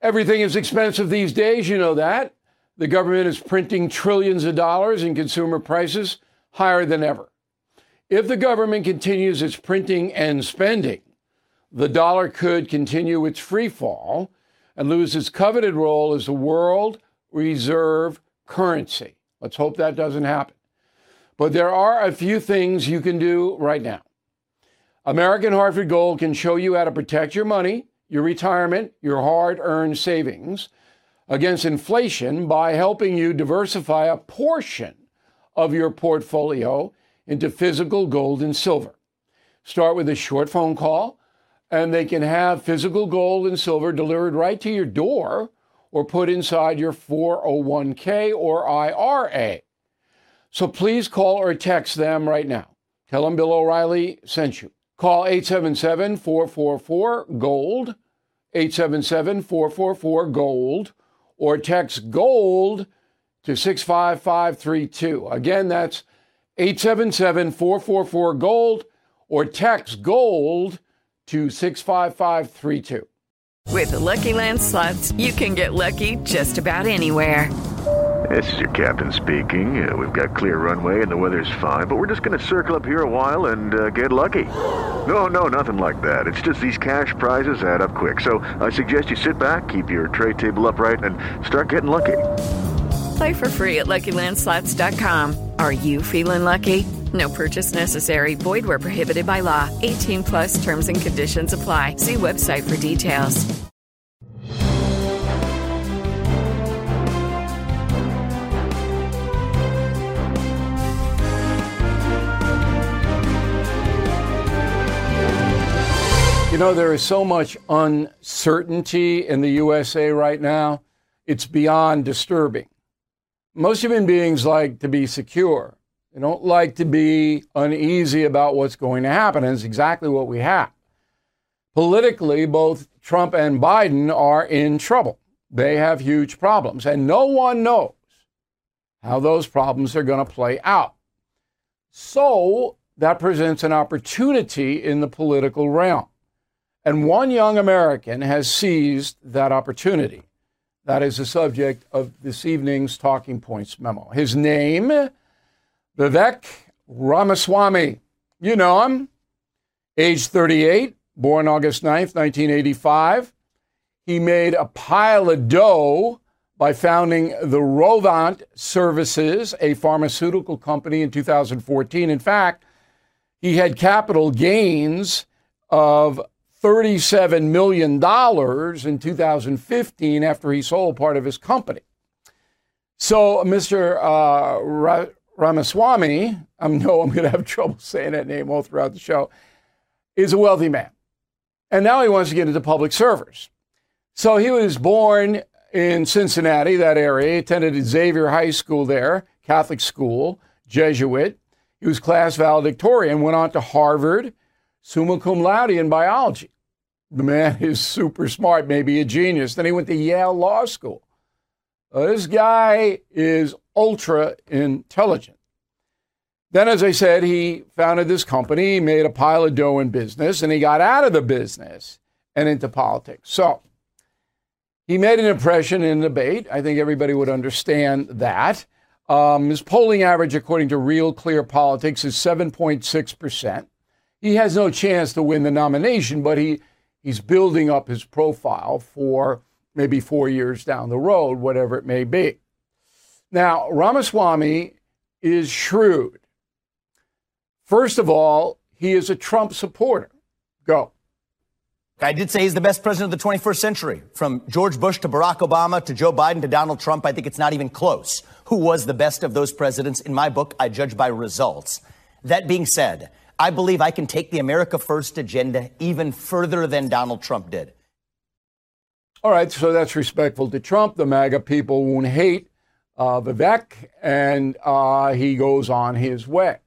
Everything is expensive these days, you know that. The government is printing trillions of dollars and consumer prices higher than ever. If the government continues its printing and spending, the dollar could continue its free fall and lose its coveted role as the world reserve currency. Let's hope that doesn't happen. But there are a few things you can do right now. American Hartford Gold can show you how to protect your money, your retirement, your hard-earned savings against inflation by helping you diversify a portion of your portfolio into physical gold and silver. Start with a short phone call, and they can have physical gold and silver delivered right to your door or put inside your 401k or IRA. So please call or text them right now. Tell them Bill O'Reilly sent you. Call 877-444-GOLD, 877-444-GOLD, or text GOLD to 65532. Again, that's 877-444-GOLD, or text GOLD to 65532. With the Lucky Land Slots, you can get lucky just about anywhere. This is your captain speaking. We've got clear runway and the weather's fine, but we're just going to circle up here a while and get lucky. No, nothing like that. It's just these cash prizes add up quick. So I suggest you sit back, keep your tray table upright, and start getting lucky. Play for free at LuckyLandSlots.com. Are you feeling lucky? No purchase necessary. Void where prohibited by law. 18 plus terms and conditions apply. See website for details. You know, there is so much uncertainty in the USA right now. It's beyond disturbing. Most human beings like to be secure. They don't like to be uneasy about what's going to happen, and it's exactly what we have. Politically, both Trump and Biden are in trouble. They have huge problems, and no one knows how those problems are going to play out. So that presents an opportunity in the political realm. And one young American has seized that opportunity. That is the subject of this evening's Talking Points memo. His name, Vivek Ramaswamy. You know him. Age 38, born August 9th, 1985. He made a pile of dough by founding the Rovant Services, a pharmaceutical company, in 2014. In fact, he had capital gains of $37 million in 2015 after he sold part of his company. So Mr. Ramaswamy, I know I'm going to have trouble saying that name all throughout the show, is a wealthy man. And now he wants to get into public service. So he was born in Cincinnati, that area. He attended Xavier High School there, Catholic school, Jesuit. He was class valedictorian, went on to Harvard, summa cum laude in biology. The man is super smart, maybe a genius. Then he went to Yale Law School. This guy is ultra intelligent. Then, as I said, he founded this company, he made a pile of dough in business, and he got out of the business and into politics. So he made an impression in debate. I think everybody would understand that. His polling average, according to Real Clear Politics, is 7.6%. He has no chance to win the nomination, but he's building up his profile for maybe 4 years down the road, whatever it may be. Now, Ramaswamy is shrewd. First of all, he is a Trump supporter. Go. I did say he's the best president of the 21st century. From George Bush to Barack Obama to Joe Biden to Donald Trump, I think it's not even close. Who was the best of those presidents? In my book, I judge by results. That being said, I believe I can take the America First agenda even further than Donald Trump did. All right, so that's respectful to Trump. The MAGA people won't hate Vivek, and he goes on his way.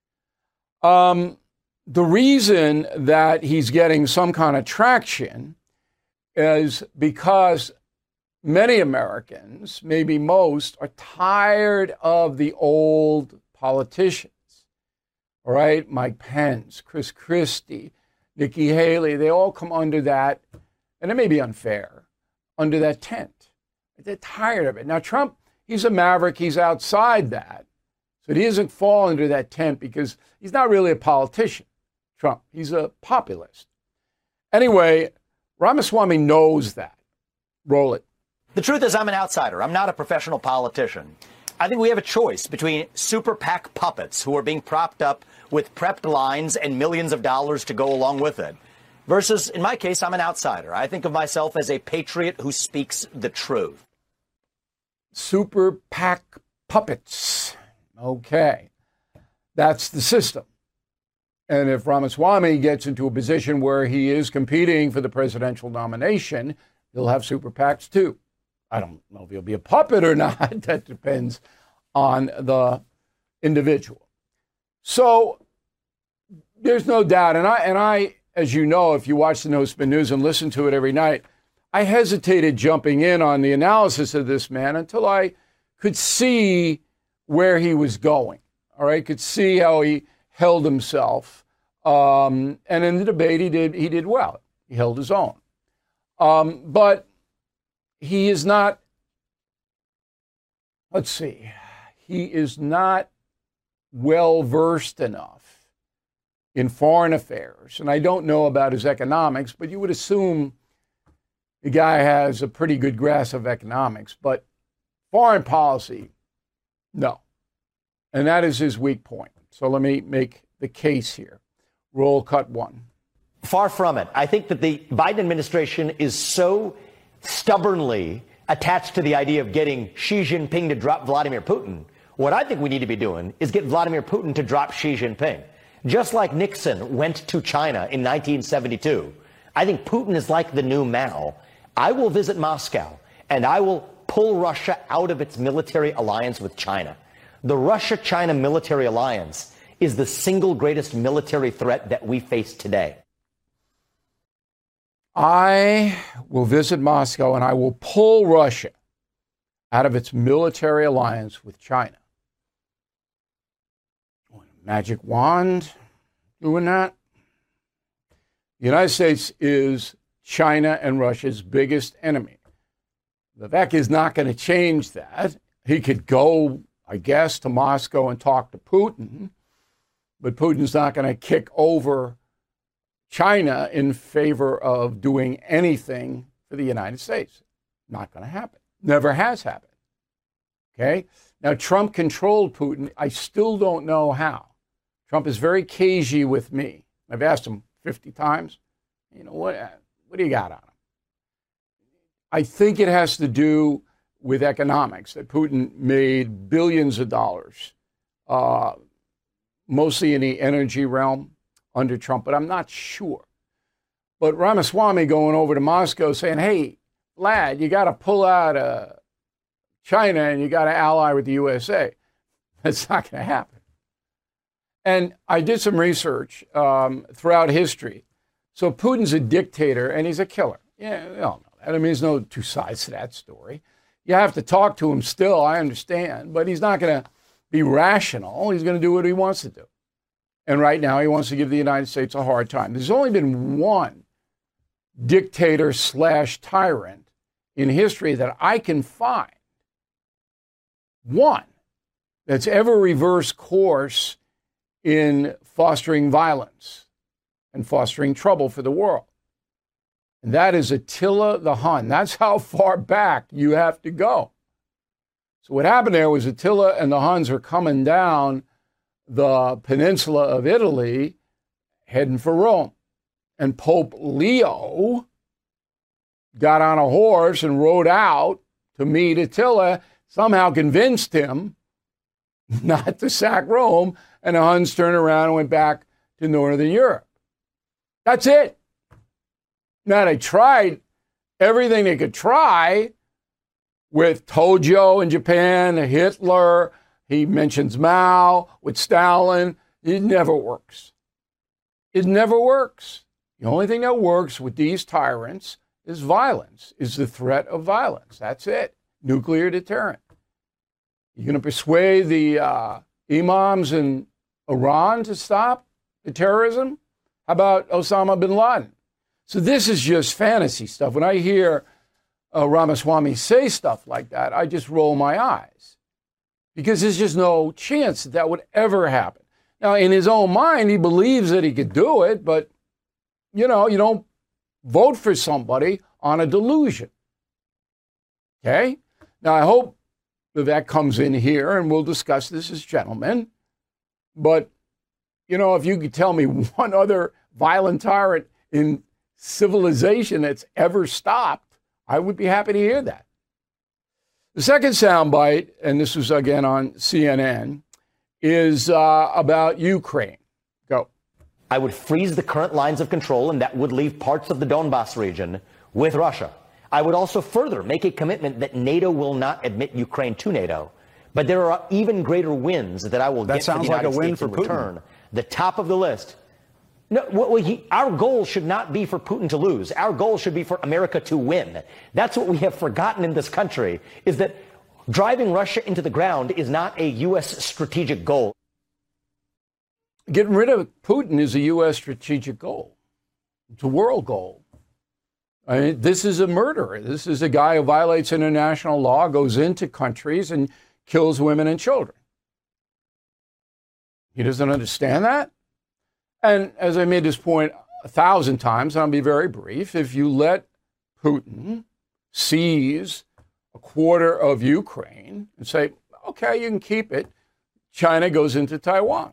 The reason that he's getting some kind of traction is because many Americans, maybe most, are tired of the old politicians. All right, Mike Pence, Chris Christie, Nikki Haley, they all come under that, and it may be unfair, under that tent. They're tired of it. Now, Trump, he's a maverick. He's outside that. So he doesn't fall under that tent because he's not really a politician, Trump. He's a populist. Anyway, Ramaswamy knows that. Roll it. The truth is I'm an outsider. I'm not a professional politician. I think we have a choice between super PAC puppets who are being propped up with prepped lines and millions of dollars to go along with it versus, in my case, I'm an outsider. I think of myself as a patriot who speaks the truth. Super PAC puppets. Okay. That's the system. And if Ramaswamy gets into a position where he is competing for the presidential nomination, he'll have super PACs too. I don't know if he'll be a puppet or not. That depends on the individual. So there's no doubt. And I, as you know, if you watch the No Spin News and listen to it every night, I hesitated jumping in on the analysis of this man until I could see where he was going. All right, could see how he held himself. And in the debate, he did well. He held his own. But he is not, he is not well-versed enough in foreign affairs. And I don't know about his economics, but you would assume the guy has a pretty good grasp of economics. But foreign policy, no. And that is his weak point. So let me make the case here. Roll cut one. Far from it. I think that the Biden administration is so stubbornly attached to the idea of getting Xi Jinping to drop Vladimir Putin. What I think we need to be doing is get Vladimir Putin to drop Xi Jinping. Just like Nixon went to China in 1972, I think Putin is like the new Mao. I will visit Moscow and I will pull Russia out of its military alliance with China. The Russia-China military alliance is the single greatest military threat that we face today. I will visit Moscow and I will pull Russia out of its military alliance with China. Magic wand doing that? The United States is China and Russia's biggest enemy. Vivek is not going to change that. He could go, I guess, to Moscow and talk to Putin, but Putin's not going to kick over China in favor of doing anything for the United States. Not going to happen. Never has happened. Okay? Now, Trump controlled Putin. I still don't know how. Trump is very cagey with me. I've asked him 50 times, you know, what do you got on him? I think it has to do with economics, that Putin made billions of dollars, mostly in the energy realm under Trump, but I'm not sure. But Ramaswamy going over to Moscow saying, hey, Vlad, you got to pull out of China and you got to ally with the USA. That's not going to happen. And I did some research throughout history. So Putin's a dictator and he's a killer. Yeah, we all know that. I mean, there's no two sides to that story. You have to talk to him still, I understand, but he's not going to be rational. He's going to do what he wants to do. And right now he wants to give the United States a hard time. There's only been one dictator / tyrant in history that I can find, one, that's ever reversed course in fostering violence and fostering trouble for the world. And that is Attila the Hun. That's how far back you have to go. So what happened there was Attila and the Huns were coming down the peninsula of Italy, heading for Rome. And Pope Leo got on a horse and rode out to meet Attila, somehow convinced him not to sack Rome, and the Huns turned around and went back to Northern Europe. That's it. Now, they tried everything they could try with Tojo in Japan, Hitler. He mentions Mao with Stalin. It never works. It never works. The only thing that works with these tyrants is violence, is the threat of violence. That's it. Nuclear deterrent. You're going to persuade the imams in Iran to stop the terrorism? How about Osama bin Laden? So this is just fantasy stuff. When I hear Ramaswamy say stuff like that, I just roll my eyes because there's just no chance that would ever happen. Now, in his own mind, he believes that he could do it, but, you don't vote for somebody on a delusion. Okay? Now, I hope that comes in here, and we'll discuss this as gentlemen. But, if you could tell me one other violent tyrant in civilization that's ever stopped, I would be happy to hear that. The second soundbite, and this was again on CNN, is about Ukraine. Go. I would freeze the current lines of control, and that would leave parts of the Donbas region with Russia. I would also further make a commitment that NATO will not admit Ukraine to NATO. But there are even greater wins that I will get for the United States in return. The top of the list. No, our goal should not be for Putin to lose. Our goal should be for America to win. That's what we have forgotten in this country, is that driving Russia into the ground is not a U.S. strategic goal. Getting rid of Putin is a U.S. strategic goal. It's a world goal. I mean, this is a murderer. This is a guy who violates international law, goes into countries and kills women and children. He doesn't understand that? And as I made this point 1,000 times, and I'll be very brief, if you let Putin seize a quarter of Ukraine and say, okay, you can keep it, China goes into Taiwan.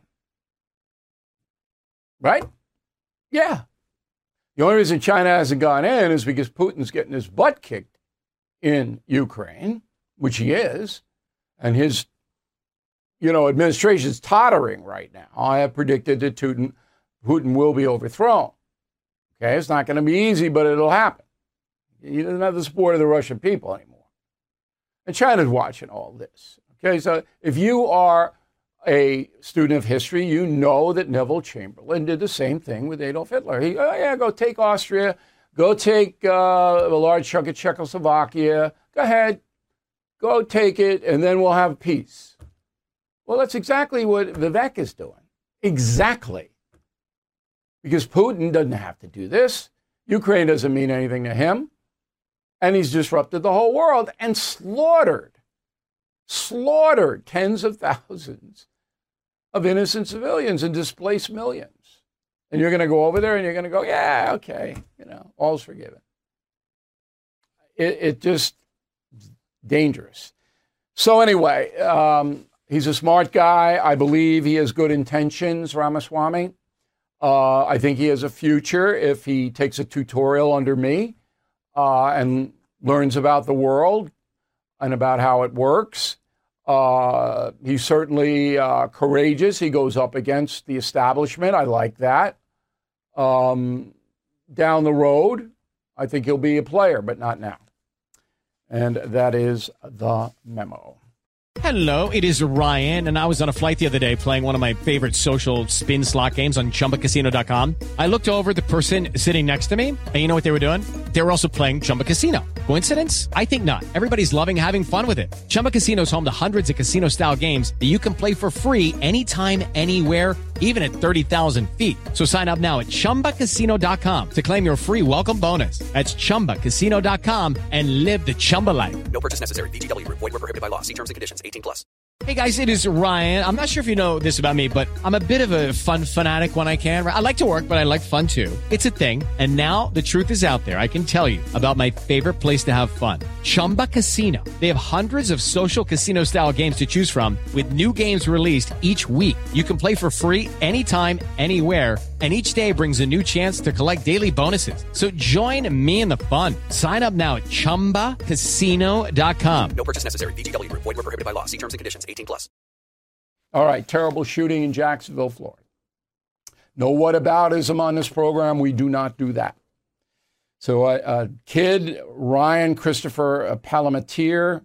Right? Yeah. The only reason China hasn't gone in is because Putin's getting his butt kicked in Ukraine, which he is, and his, administration's tottering right now. I have predicted that Putin will be overthrown. Okay, it's not going to be easy, but it'll happen. He doesn't have the support of the Russian people anymore. And China's watching all this. Okay, so if you are a student of history, you know that Neville Chamberlain did the same thing with Adolf Hitler. Go take Austria, go take a large chunk of Czechoslovakia. Go ahead, go take it, and then we'll have peace. Well, that's exactly what Vivek is doing. Exactly. Because Putin doesn't have to do this. Ukraine doesn't mean anything to him. And he's disrupted the whole world and slaughtered tens of thousands of innocent civilians and displaced millions. And you're going to go over there and you're going to go, yeah, okay, all's forgiven. It just dangerous. So anyway, he's a smart guy. I believe he has good intentions, Ramaswamy. I think he has a future if he takes a tutorial under me and learns about the world and about how it works. He's certainly courageous. He goes up against the establishment. I like that. Down the road, I think he'll be a player, but not now. And that is the memo. Hello, it is Ryan, and I was on a flight the other day playing one of my favorite social spin slot games on ChumbaCasino.com. I looked over at the person sitting next to me, and you know what they were doing? They were also playing Chumba Casino. Coincidence? I think not. Everybody's loving having fun with it. Chumba Casino is home to hundreds of casino-style games that you can play for free anytime, anywhere, even at 30,000 feet. So sign up now at ChumbaCasino.com to claim your free welcome bonus. That's ChumbaCasino.com and live the Chumba life. No purchase necessary. VGW. Void where prohibited by law. See terms and conditions. 18+. Hey guys, it is Ryan. I'm not sure if you know this about me, but I'm a bit of a fun fanatic when I can. I like to work, but I like fun too. It's a thing. And now the truth is out there. I can tell you about my favorite place to have fun. Chumba Casino. They have hundreds of social casino style games to choose from with new games released each week. You can play for free anytime, anywhere. And each day brings a new chance to collect daily bonuses. So join me in the fun. Sign up now at ChumbaCasino.com. No purchase necessary. VGW. Void where prohibited by law. See terms and conditions. 18+. All right, terrible shooting in Jacksonville, Florida. No whataboutism on this program. We do not do that. So a kid, Ryan Christopher Palmatier,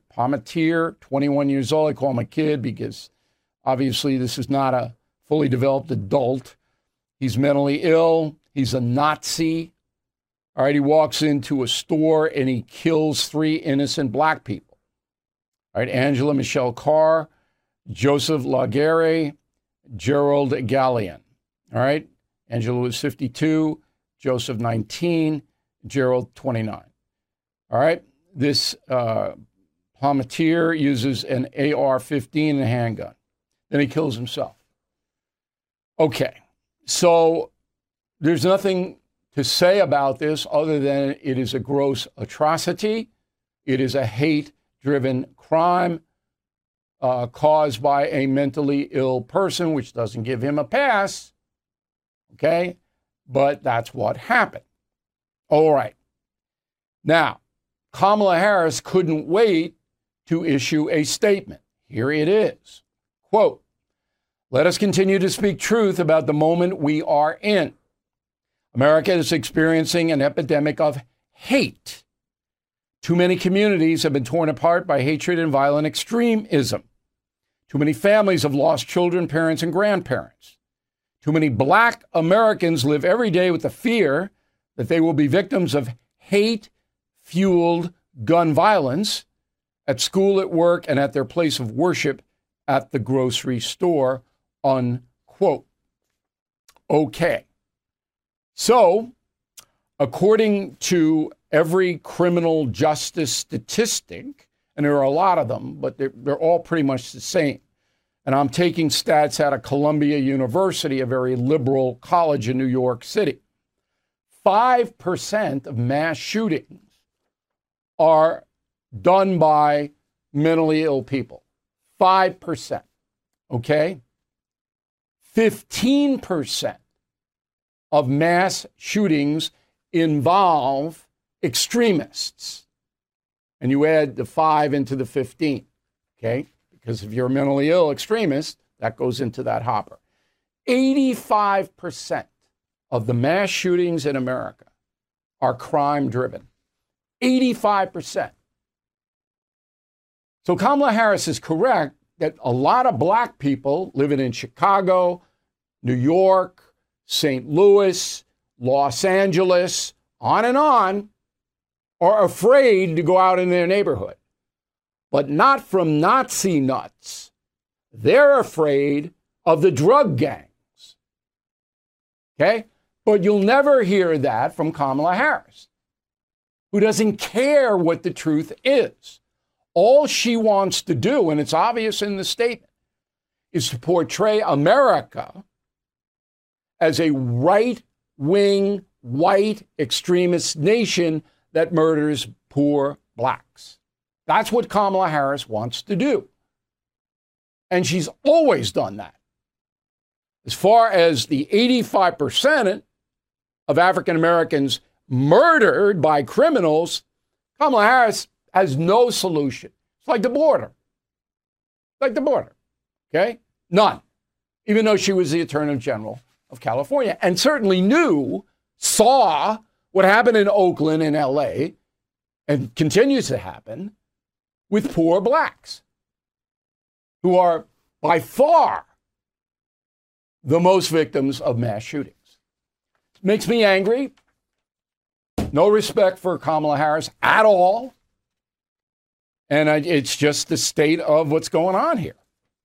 21 years old. I call him a kid because obviously this is not a fully developed adult. He's mentally ill. He's a Nazi. All right, he walks into a store and he kills 3 innocent black people. All right, Angela Michelle Carr, Joseph Laguerre, Gerald Gallion. All right, Angela was 52, Joseph 19, Gerald 29. All right, this Palmatier uses an AR-15 and a handgun. Then he kills himself. Okay, so there's nothing to say about this other than it is a gross atrocity. It is a hate-driven crime caused by a mentally ill person, which doesn't give him a pass. Okay, but that's what happened. All right. Now, Kamala Harris couldn't wait to issue a statement. Here it is. Quote, "Let us continue to speak truth about the moment we are in. America is experiencing an epidemic of hate. Too many communities have been torn apart by hatred and violent extremism. Too many families have lost children, parents, and grandparents. Too many Black Americans live every day with the fear that they will be victims of hate-fueled gun violence at school, at work, and at their place of worship at the grocery store," unquote. Okay. So, according to every criminal justice statistic, and there are a lot of them, but they're all pretty much the same. And I'm taking stats out of Columbia University, a very liberal college in New York City. 5% of mass shootings are done by mentally ill people. 5%. Okay? 15% of mass shootings involve extremists. And you add the 5 into the 15. Okay? Because if you're a mentally ill extremist, that goes into that hopper. 85% of the mass shootings in America are crime-driven. 85%. So Kamala Harris is correct that a lot of Black people living in Chicago, New York, St. Louis, Los Angeles, on and on, are afraid to go out in their neighborhood. But not from Nazi nuts. They're afraid of the drug gangs. Okay? But you'll never hear that from Kamala Harris, who doesn't care what the truth is. All she wants to do, and it's obvious in the statement, is to portray America as a right-wing, white extremist nation that murders poor Blacks. That's what Kamala Harris wants to do. And she's always done that. As far as the 85% of African Americans murdered by criminals, Kamala Harris has no solution. It's like the border. Like the border. Okay? None. Even though she was the Attorney General of California and certainly saw what happened in Oakland and LA and continues to happen with poor Blacks who are by far the most victims of mass shootings. It makes me angry. No respect for Kamala Harris at all. And it's just the state of what's going on here.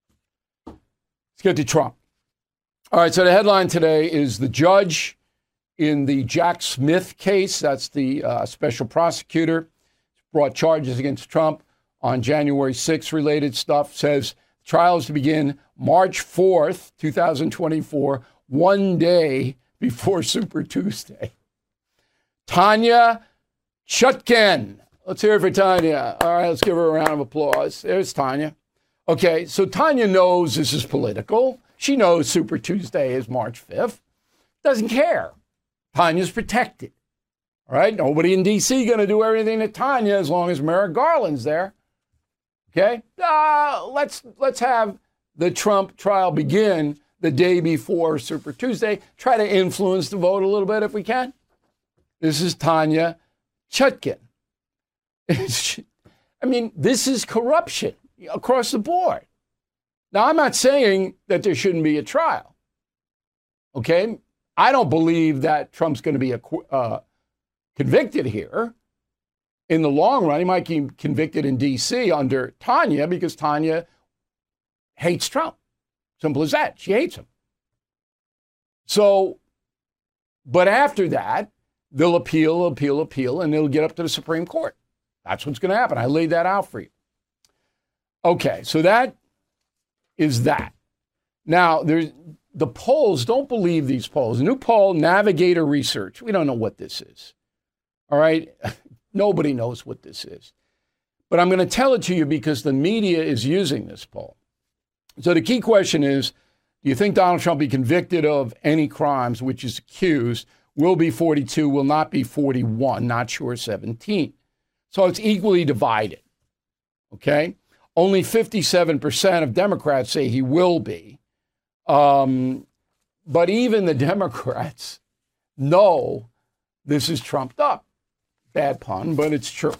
Let's get to Trump. All right, so the headline today is the judge in the Jack Smith case. That's the special prosecutor brought charges against Trump on January 6th related stuff, says trials to begin March 4th, 2024, one day before Super Tuesday. Tanya Chutkan. Let's hear it for Tanya. All right, let's give her a round of applause. There's Tanya. Okay, so Tanya knows this is political. She knows Super Tuesday is March 5th. Doesn't care. Tanya's protected. All right, nobody in D.C. going to do everything to Tanya as long as Merrick Garland's there. Okay, let's have the Trump trial begin the day before Super Tuesday. Try to influence the vote a little bit if we can. This is Tanya Chutkan. I mean, this is corruption across the board. Now, I'm not saying that there shouldn't be a trial. Okay, I don't believe that Trump's going to be convicted here. In the long run, he might get convicted in D.C. under Tanya because Tanya hates Trump. Simple as that. She hates him. So, but after that, they'll appeal, and they'll get up to the Supreme Court. That's what's going to happen. I laid that out for you. Okay, so that is that. Now, the polls, don't believe these polls. A new poll, Navigator Research. We don't know what this is. All right? Nobody knows what this is. But I'm going to tell it to you because the media is using this poll. So the key question is, do you think Donald Trump be convicted of any crimes, which is accused, will be 42, will not be 41, not sure 17. So it's equally divided, okay? Only 57% of Democrats say he will be. But even the Democrats know this is trumped up. Bad pun, but it's true.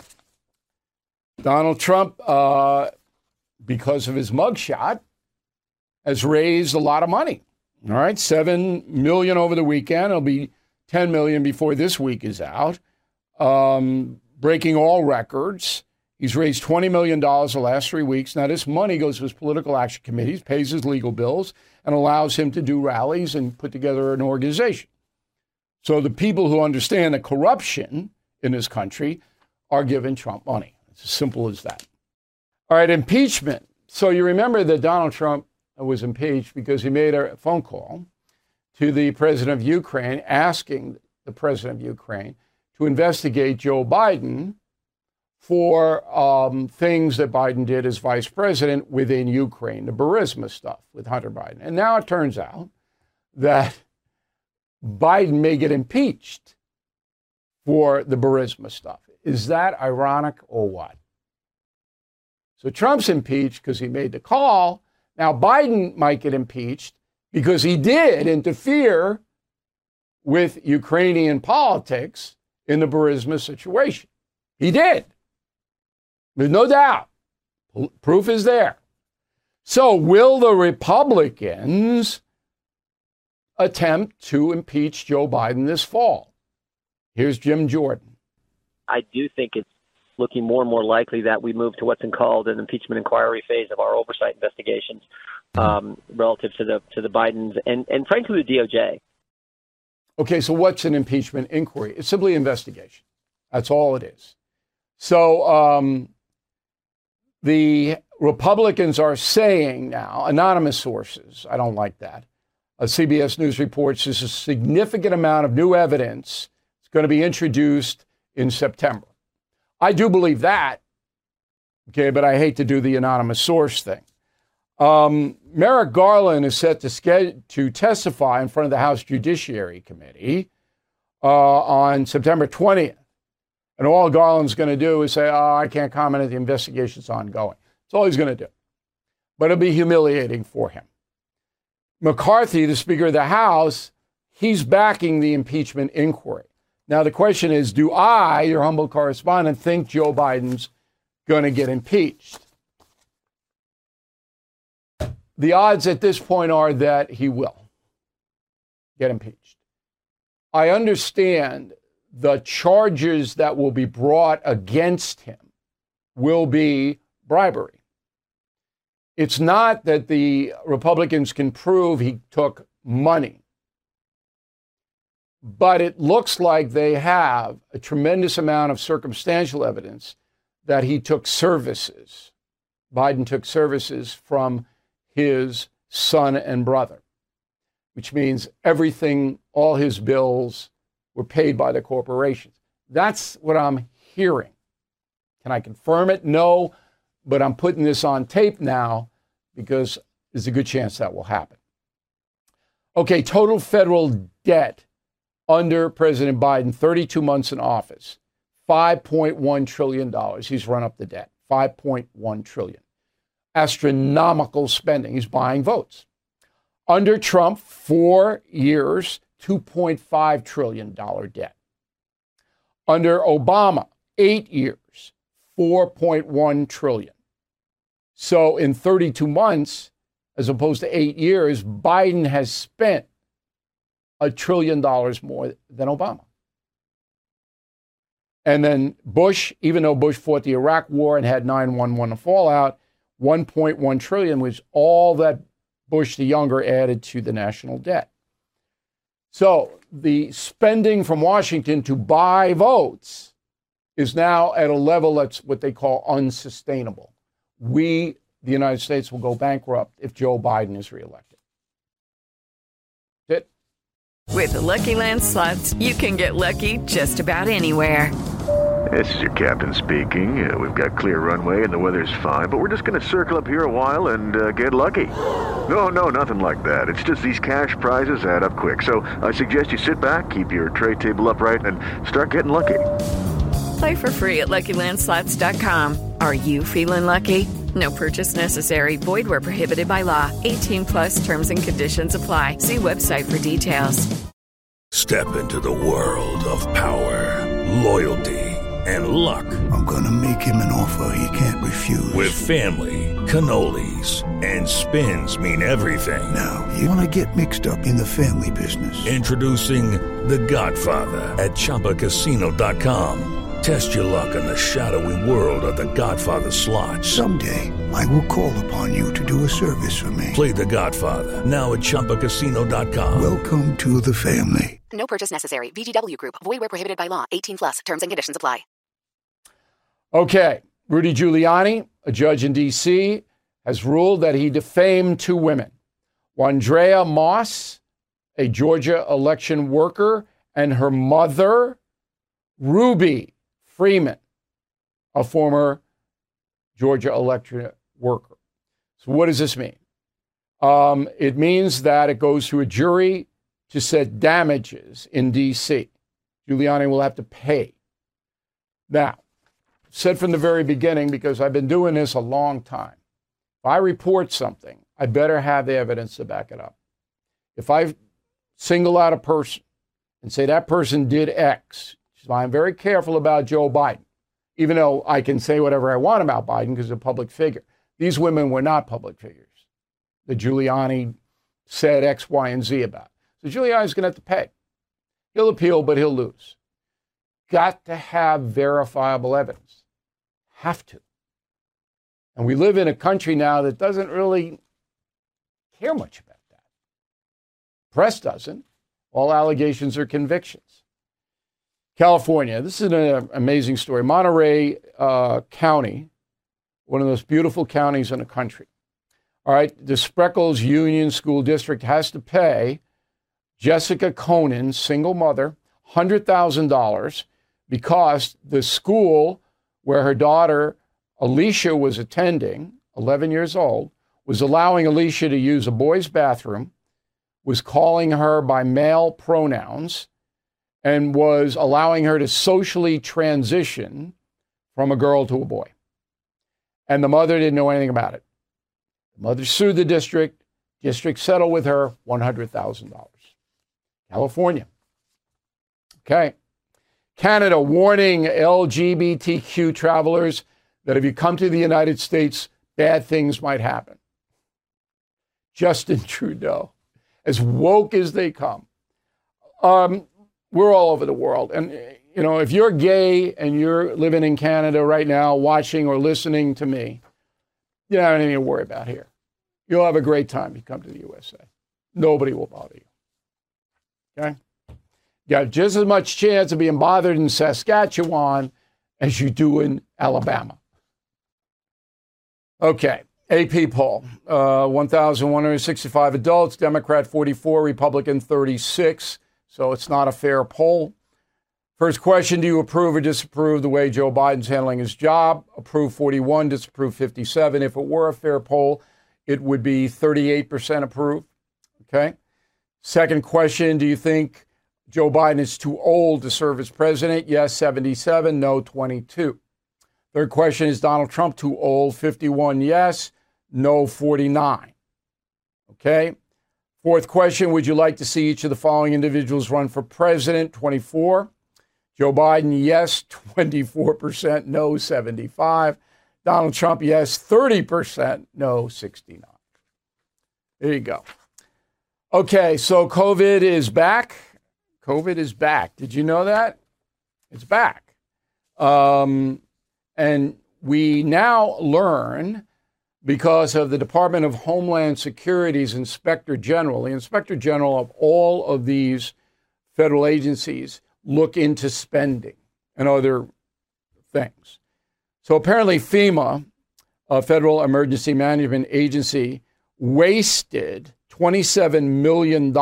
Donald Trump, because of his mugshot, has raised a lot of money. All right, $7 million over the weekend. It'll be $10 million before this week is out. Breaking all records. He's raised $20 million the last 3 weeks. Now, this money goes to his political action committees, pays his legal bills, and allows him to do rallies and put together an organization. So the people who understand the corruption in this country are giving Trump money. It's as simple as that. All right, impeachment. So you remember that Donald Trump was impeached because he made a phone call to the president of Ukraine asking the president of Ukraine to investigate Joe Biden for things that Biden did as vice president within Ukraine, the Burisma stuff with Hunter Biden. And now it turns out that Biden may get impeached for the Burisma stuff. Is that ironic or what? So Trump's impeached because he made the call. Now Biden might get impeached because he did interfere with Ukrainian politics in the Burisma situation. He did. There's no doubt. Proof is there. So will the Republicans attempt to impeach Joe Biden this fall? Here's Jim Jordan. I do think it's looking more and more likely that we move to what's been called an impeachment inquiry phase of our oversight investigations relative to the Bidens and frankly the DOJ. Okay, so what's an impeachment inquiry? It's simply investigation. That's all it is. So the Republicans are saying now, anonymous sources, I don't like that. CBS News reports there's a significant amount of new evidence that's going to be introduced in September. I do believe that, okay, but I hate to do the anonymous source thing. Merrick Garland is set to testify in front of the House Judiciary Committee on September 20th. And all Garland's going to do is say, I can't comment if the investigation's ongoing. That's all he's going to do. But it'll be humiliating for him. McCarthy, the Speaker of the House, he's backing the impeachment inquiry. Now, the question is, do I, your humble correspondent, think Joe Biden's going to get impeached? The odds at this point are that he will get impeached. I understand the charges that will be brought against him will be bribery. It's not that the Republicans can prove he took money, but it looks like they have a tremendous amount of circumstantial evidence that he took services. Biden took services from his son and brother, which means everything, all his bills were paid by the corporations. That's what I'm hearing. Can I confirm it? No, but I'm putting this on tape now because there's a good chance that will happen. Okay, total federal debt under President Biden, 32 months in office, $5.1 trillion. He's run up the debt, $5.1 trillion. Astronomical spending. He's buying votes. Under Trump, 4 years, $2.5 trillion debt. Under Obama, 8 years, $4.1 trillion. So in 32 months, as opposed to 8 years, Biden has spent $1 trillion more than Obama. And then Bush, even though Bush fought the Iraq War and had 9/11 fallout, $1.1 trillion was all that Bush the younger added to the national debt. So the spending from Washington to buy votes is now at a level that's what they call unsustainable. We, the United States, will go bankrupt if Joe Biden is reelected. That's it. With the Lucky Land Slots, you can get lucky just about anywhere. This is your captain speaking. We've got clear runway and the weather's fine, but we're just going to circle up here a while and get lucky. No, nothing like that. It's just these cash prizes add up quick. So I suggest you sit back, keep your tray table upright, and start getting lucky. Play for free at LuckyLandSlots.com. Are you feeling lucky? No purchase necessary. Void where prohibited by law. 18+ terms and conditions apply. See website for details. Step into the world of power, loyalty, and luck. I'm gonna make him an offer he can't refuse. With family, cannolis, and spins mean everything. Now, you wanna get mixed up in the family business. Introducing The Godfather at ChumbaCasino.com. Test your luck in the shadowy world of The Godfather slot. Someday, I will call upon you to do a service for me. Play The Godfather, now at ChumbaCasino.com. Welcome to the family. No purchase necessary. VGW Group. Void where prohibited by law. 18+. Terms and conditions apply. Okay. Rudy Giuliani, a judge in D.C., has ruled that he defamed two women. Wandrea Moss, a Georgia election worker, and her mother, Ruby Freeman, a former Georgia election worker. So what does this mean? It means that it goes to a jury to set damages in D.C. Giuliani will have to pay. Now, said from the very beginning, because I've been doing this a long time, if I report something, I better have the evidence to back it up. If I single out a person and say that person did X, so I'm very careful about Joe Biden, even though I can say whatever I want about Biden because he's a public figure. These women were not public figures. The Giuliani said X, Y, and Z about. So Giuliani's going to have to pay. He'll appeal, but he'll lose. Got to have verifiable evidence. Have to. And we live in a country now that doesn't really care much about that. Press doesn't. All allegations are convictions. California, this is an amazing story. Monterey County, one of the most beautiful counties in the country. All right, the Spreckles Union School District has to pay Jessica Conan, single mother, $100,000 because the school where her daughter Alicia was attending, 11 years old, was allowing Alicia to use a boy's bathroom, was calling her by male pronouns, and was allowing her to socially transition from a girl to a boy. And the mother didn't know anything about it. The mother sued the district. District settled with her, $100,000. California. Okay. Canada warning LGBTQ travelers that if you come to the United States, bad things might happen. Justin Trudeau, as woke as they come. We're all over the world. And, you know, if you're gay and you're living in Canada right now, watching or listening to me, you don't have anything to worry about here. You'll have a great time if you come to the USA. Nobody will bother you. Okay? You got just as much chance of being bothered in Saskatchewan as you do in Alabama. Okay. AP poll. 1,165 adults, Democrat 44, Republican 36. So it's not a fair poll. First question, do you approve or disapprove the way Joe Biden's handling his job? Approve 41, disapprove 57. If it were a fair poll, it would be 38% approve. Okay. Second question, do you think Joe Biden is too old to serve as president? Yes, 77, no, 22. Third question, is Donald Trump too old? 51, yes, no, 49. Okay. Fourth question, would you like to see each of the following individuals run for president? 24. Joe Biden, yes, 24%, no, 75. Donald Trump, yes, 30%, no, 69. There you go. Okay, so COVID is back. COVID is back. Did you know that? It's back. And we now learn, because of the Department of Homeland Security's Inspector General, the Inspector General of all of these federal agencies look into spending and other things. So apparently FEMA, a Federal Emergency Management Agency, wasted $27 million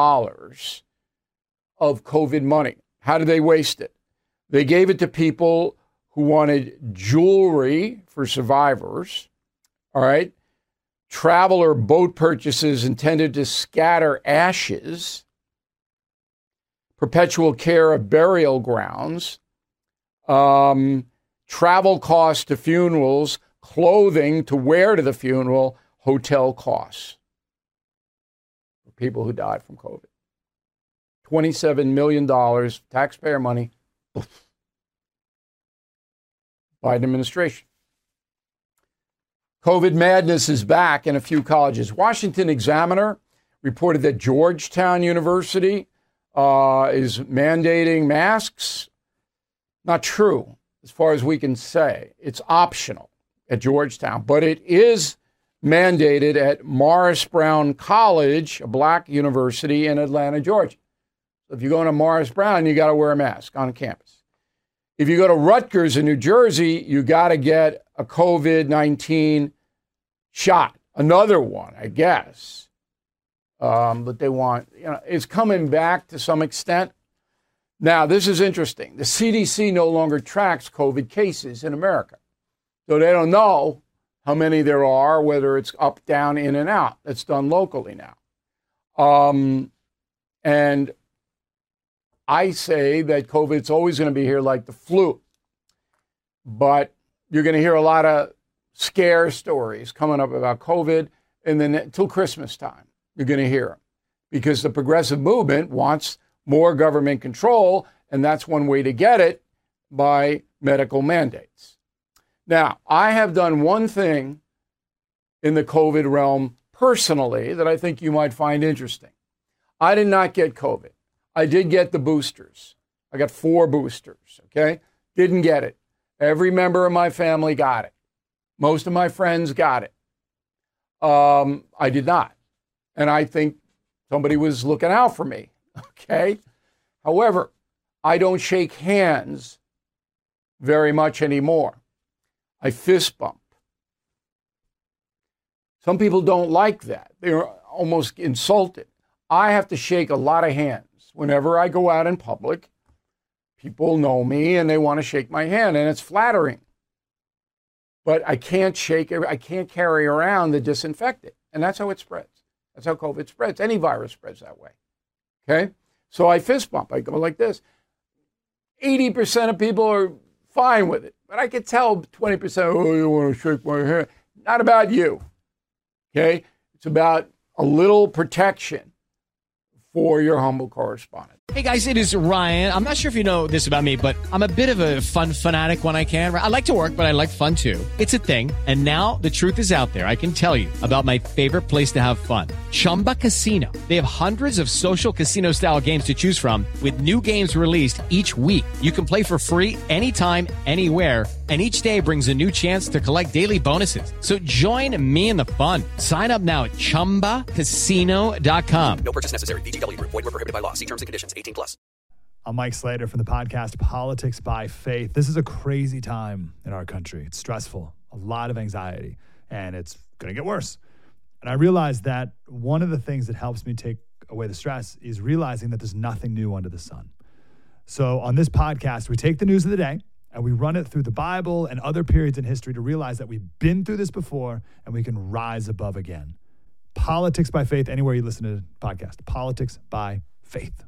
of COVID money. How did they waste it? They gave it to people who wanted jewelry for survivors, all right? Travel or boat purchases intended to scatter ashes, perpetual care of burial grounds, travel costs to funerals, clothing to wear to the funeral, hotel costs for people who died from COVID. $27 million, taxpayer money, Biden administration. COVID madness is back in a few colleges. Washington Examiner reported that Georgetown University is mandating masks. Not true, as far as we can say. It's optional at Georgetown, but it is mandated at Morris Brown College, a black university in Atlanta, Georgia. So if you go to Morris Brown, you got to wear a mask on campus. If you go to Rutgers in New Jersey, you got to get a COVID-19 shot. Another one, I guess. But they want, it's coming back to some extent. Now, this is interesting. The CDC no longer tracks COVID cases in America. So they don't know how many there are, whether it's up, down, in, and out. That's done locally now. And I say that COVID's always going to be here like the flu. But you're going to hear a lot of scare stories coming up about COVID, and then until Christmas time, you're going to hear them. Because the progressive movement wants more government control, and that's one way to get it, by medical mandates. Now, I have done one thing in the COVID realm personally that I think you might find interesting. I did not get COVID. I did get the boosters. I got 4 boosters, okay? Didn't get it. Every member of my family got it. Most of my friends got it. I did not. And I think somebody was looking out for me, okay? However, I don't shake hands very much anymore. I fist bump. Some people don't like that. They're almost insulted. I have to shake a lot of hands. Whenever I go out in public, people know me and they want to shake my hand, and it's flattering. But I can't carry around the disinfectant. And that's how it spreads. That's how COVID spreads. Any virus spreads that way. Okay? So I fist bump. I go like this. 80% of people are fine with it. But I could tell 20%, oh, you want to shake my hand. Not about you. Okay? It's about a little protection for your humble correspondent. Hey guys, it is Ryan. I'm not sure if you know this about me, but I'm a bit of a fun fanatic when I can. I like to work, but I like fun too. It's a thing. And now the truth is out there. I can tell you about my favorite place to have fun. Chumba Casino. They have hundreds of social casino style games to choose from with new games released each week. You can play for free anytime, anywhere. And each day brings a new chance to collect daily bonuses. So join me in the fun. Sign up now at ChumbaCasino.com. No purchase necessary. VGW Group. Void where prohibited by law. See terms and conditions. 18+. I'm Mike Slater from the podcast Politics by Faith. This is a crazy time in our country. It's stressful, a lot of anxiety, and it's going to get worse. And I realized that one of the things that helps me take away the stress is realizing that there's nothing new under the sun. So on this podcast, we take the news of the day and we run it through the Bible and other periods in history to realize that we've been through this before and we can rise above again. Politics by Faith, anywhere you listen to the podcast. Politics by Faith.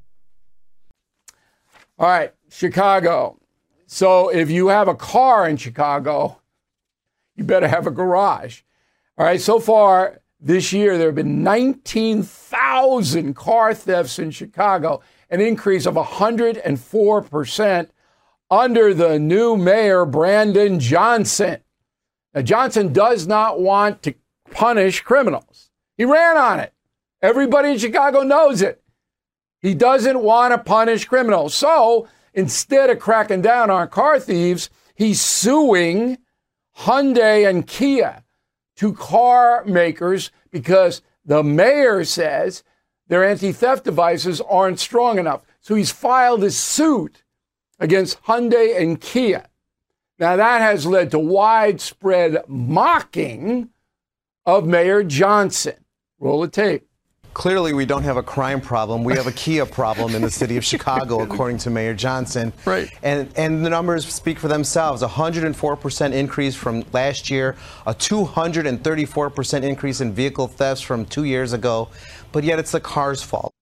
All right, Chicago. So if you have a car in Chicago, you better have a garage. All right, so far this year, there have been 19,000 car thefts in Chicago, an increase of 104% under the new mayor, Brandon Johnson. Now, Johnson does not want to punish criminals. He ran on it. Everybody in Chicago knows it. He doesn't want to punish criminals. So instead of cracking down on car thieves, he's suing Hyundai and Kia, 2 car makers, because the mayor says their anti-theft devices aren't strong enough. So he's filed a suit against Hyundai and Kia. Now, that has led to widespread mocking of Mayor Johnson. Roll the tape. Clearly, we don't have a crime problem. We have a Kia problem in the city of Chicago, according to Mayor Johnson. Right. And the numbers speak for themselves. 104% increase from last year, a 234% increase in vehicle thefts from 2 years ago. But yet it's the car's fault.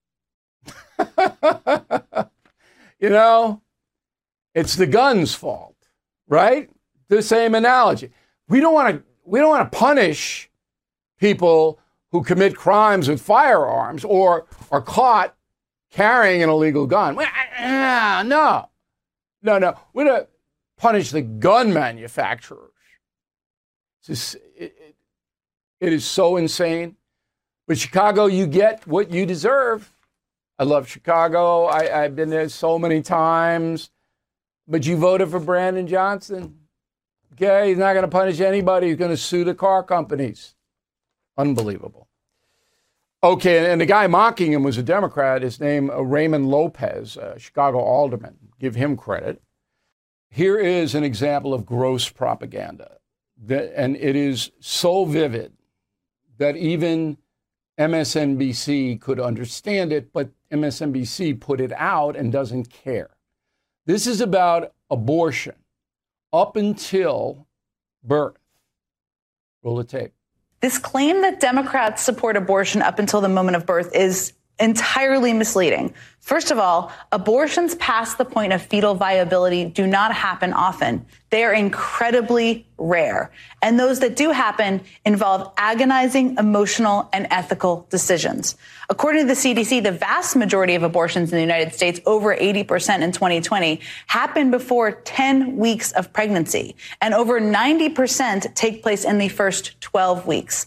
You know, it's the gun's fault, right? The same analogy. We don't want to punish people who commit crimes with firearms or are caught carrying an illegal gun. No. We don't punish the gun manufacturers. It is so insane. But Chicago, you get what you deserve. I love Chicago. I've been there so many times. But you voted for Brandon Johnson. Okay, he's not going to punish anybody. He's going to sue the car companies. Unbelievable. Okay, and the guy mocking him was a Democrat. His name, Raymond Lopez, Chicago alderman. Give him credit. Here is an example of gross propaganda. And it is so vivid that even MSNBC could understand it, but MSNBC put it out and doesn't care. This is about abortion up until birth. Roll the tape. This claim that Democrats support abortion up until the moment of birth is entirely misleading. First of all, abortions past the point of fetal viability do not happen often. They are incredibly rare. And those that do happen involve agonizing, emotional, and ethical decisions. According to the CDC, the vast majority of abortions in the United States, over 80% in 2020, happen before 10 weeks of pregnancy. And over 90% take place in the first 12 weeks.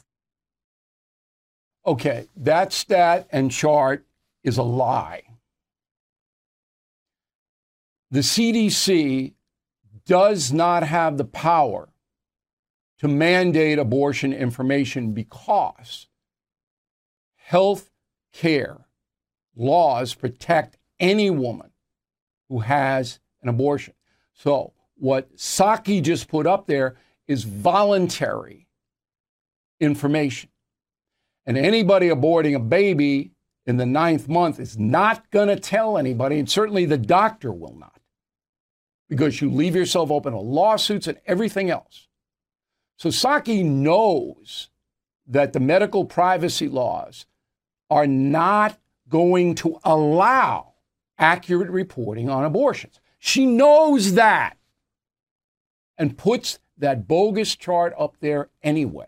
Okay, that stat and chart is a lie. The CDC does not have the power to mandate abortion information because health care laws protect any woman who has an abortion. So what Psaki just put up there is voluntary information. And anybody aborting a baby in the 9th month is not going to tell anybody, and certainly the doctor will not, because you leave yourself open to lawsuits and everything else. So Psaki knows that the medical privacy laws are not going to allow accurate reporting on abortions. She knows that and puts that bogus chart up there anyway.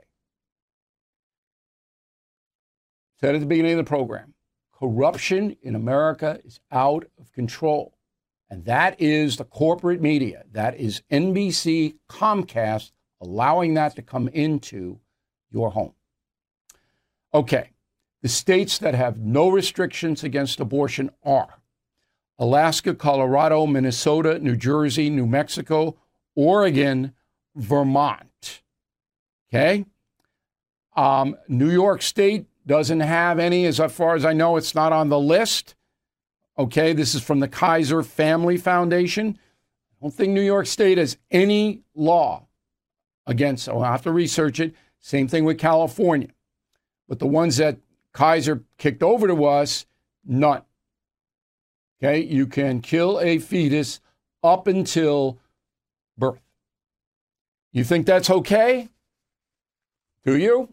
Said at the beginning of the program, corruption in America is out of control. And that is the corporate media. That is NBC, Comcast, allowing that to come into your home. Okay, the states that have no restrictions against abortion are Alaska, Colorado, Minnesota, New Jersey, New Mexico, Oregon, Vermont. Okay? New York State doesn't have any. As far as I know, it's not on the list. Okay, this is from the Kaiser Family Foundation. I don't think New York State has any law against, I'll have to research it. Same thing with California. But the ones that Kaiser kicked over to us, none. Okay, you can kill a fetus up until birth. You think that's okay? Do you?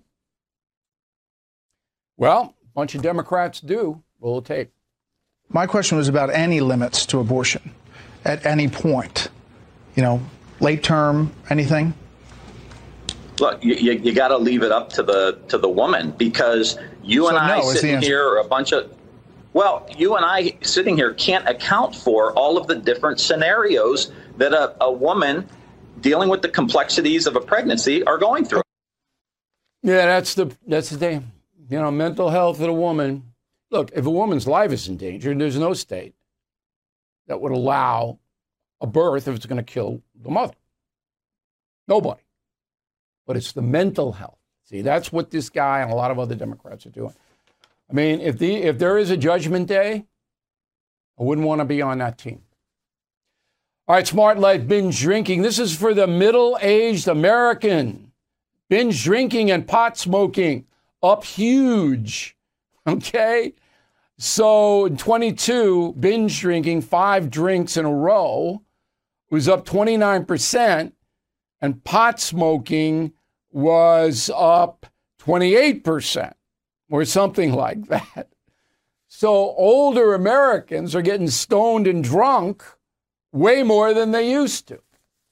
Well, a bunch of Democrats do. Roll the tape. My question was about any limits to abortion at any point. You know, late term, anything? Look, you got to leave it up to the woman, because you and I sitting here are a bunch of, you and I sitting here can't account for all of the different scenarios that a woman dealing with the complexities of a pregnancy are going through. Yeah, that's the thing. You know, mental health of a woman. Look, if a woman's life is in danger, there's no state that would allow a birth if it's going to kill the mother. Nobody. But it's the mental health. See, that's what this guy and a lot of other Democrats are doing. I mean, if there is a judgment day, I wouldn't want to be on that team. All right, Smart Life binge drinking. This is for the middle-aged American. Binge drinking and pot smoking up huge. Okay? So in 22, binge drinking, 5 drinks in a row, was up 29%, and pot smoking was up 28%, or something like that. So older Americans are getting stoned and drunk way more than they used to.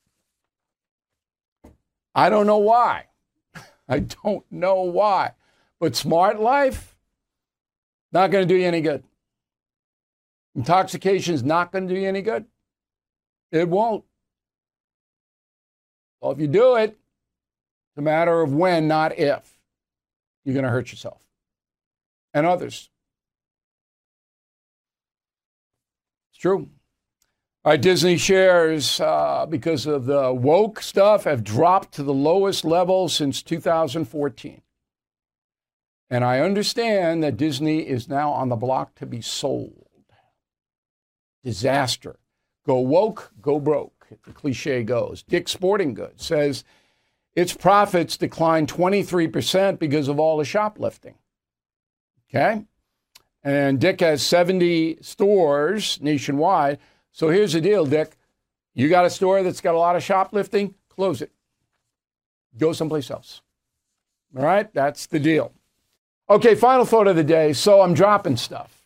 I don't know why. I don't know why. But Smart Life, not going to do you any good. Intoxication is not going to do you any good. It won't. Well, if you do it, it's a matter of when, not if. You're going to hurt yourself and others. It's true. All right, Disney shares, because of the woke stuff, have dropped to the lowest level since 2014. And I understand that Disney is now on the block to be sold. Disaster. Go woke, go broke. The cliche goes. Dick's Sporting Goods says its profits declined 23% because of all the shoplifting. Okay? And Dick has 70 stores nationwide. So here's the deal, Dick. You got a store that's got a lot of shoplifting? Close it. Go someplace else. All right? That's the deal. Okay, final thought of the day. So I'm dropping stuff.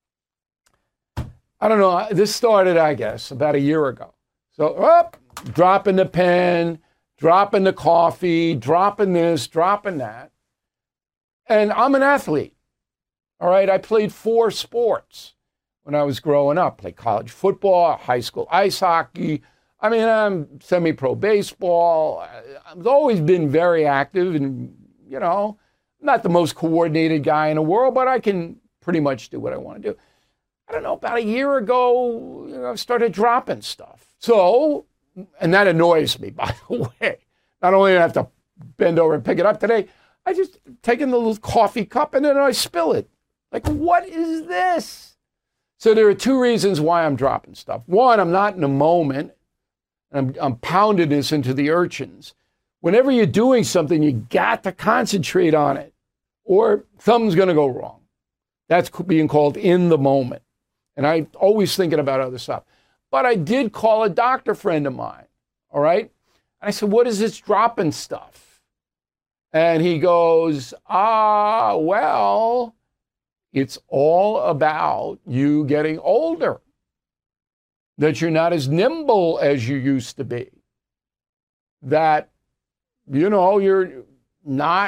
I don't know. This started, I guess, about a year ago. So, dropping the pen, dropping the coffee, dropping this, dropping that. And I'm an athlete. All right? I played 4 sports when I was growing up. Played college football, high school ice hockey. I mean, I'm semi-pro baseball. I've always been very active and, you know, not the most coordinated guy in the world, but I can pretty much do what I want to do. I don't know, about a year ago, you know, I started dropping stuff. So, and that annoys me, by the way. Not only do I have to bend over and pick it up today, I just take in the little coffee cup and then I spill it. Like, what is this? So there are 2 reasons why I'm dropping stuff. One, I'm not in the moment. I'm pounding this into the urchins. Whenever you're doing something, you got to concentrate on it, or something's going to go wrong. That's being called in the moment. And I'm always thinking about other stuff. But I did call a doctor friend of mine, all right? And I said, what is this dropping stuff? And he goes, well, it's all about you getting older, that you're not as nimble as you used to be, that, you know, you're not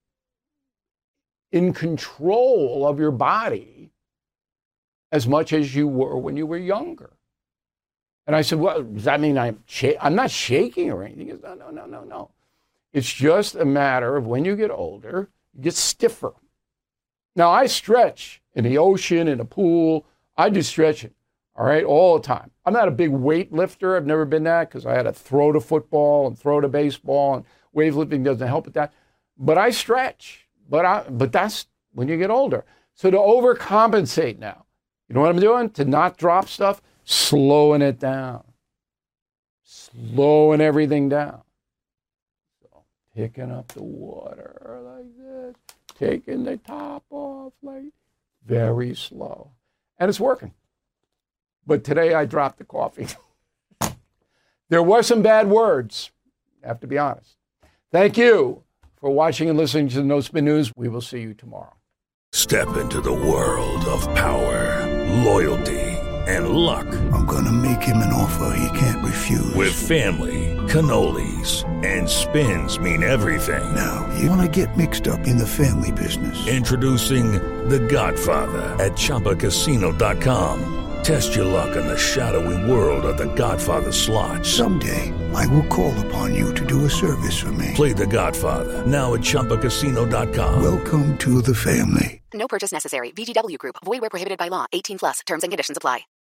in control of your body as much as you were when you were younger. And I said, well, does that mean I'm not shaking or anything? He goes, no. It's just a matter of when you get older, you get stiffer. Now, I stretch in the ocean, in a pool. I do stretching, all right, all the time. I'm not a big weight lifter. I've never been that because I had to throw to football and throw to baseball, and weightlifting doesn't help with that. But I stretch. But that's when you get older. So to overcompensate now, you know what I'm doing? To not drop stuff, slowing it down. Slowing everything down. So picking up the water like this, taking the top off like very slow. And it's working. But today I dropped the coffee. There were some bad words, I have to be honest. Thank you for watching and listening to the No Spin News. We will see you tomorrow. Step into the world of power, loyalty, and luck. I'm going to make him an offer he can't refuse. With family, cannolis, and spins mean everything. Now, you want to get mixed up in the family business. Introducing The Godfather at ChumbaCasino.com. Test your luck in the shadowy world of The Godfather slot. Someday, I will call upon you to do a service for me. Play The Godfather now at ChumbaCasino.com. Welcome to the family. No purchase necessary. VGW Group. Void where prohibited by law. 18+. Terms and conditions apply.